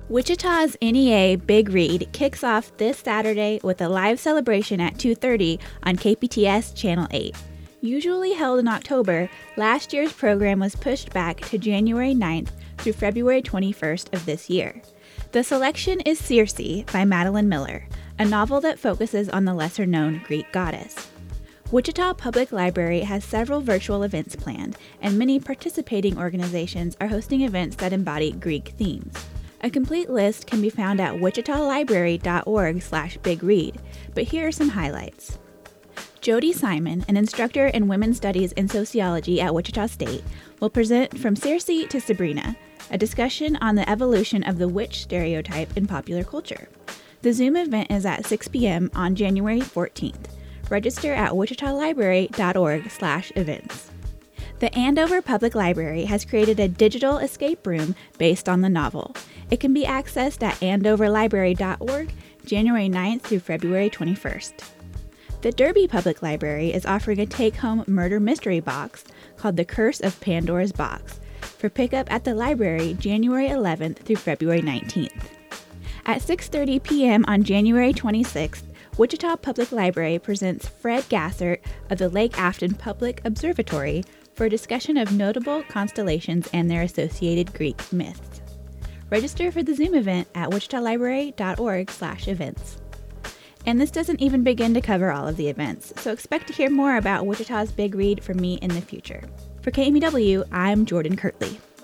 Wichita's NEA Big Read kicks off this Saturday with a live celebration at 2:30 on KPTS Channel 8. Usually held in October, last year's program was pushed back to January 9th through February 21st of this year. The selection is Circe by Madeline Miller, a novel that focuses on the lesser-known Greek goddess. Wichita Public Library has several virtual events planned, and many participating organizations are hosting events that embody Greek themes. A complete list can be found at wichitalibrary.org/bigread, but here are some highlights. Jody Simon, an instructor in Women's Studies and Sociology at Wichita State, will present From Circe to Sabrina, a discussion on the evolution of the witch stereotype in popular culture. The Zoom event is at 6 p.m. on January 14th. Register at wichitalibrary.org/events. The Andover Public Library has created a digital escape room based on the novel. It can be accessed at andoverlibrary.org January 9th through February 21st. The Derby Public Library is offering a take-home murder mystery box called The Curse of Pandora's Box for pickup at the library January 11th through February 19th. At 6:30 p.m. on January 26th, Wichita Public Library presents Fred Gassert of the Lake Afton Public Observatory for a discussion of notable constellations and their associated Greek myths. Register for the Zoom event at wichitalibrary.org/events. And this doesn't even begin to cover all of the events, so expect to hear more about Wichita's Big Read from me in the future. For KMEW, I'm Jordan Kirtley.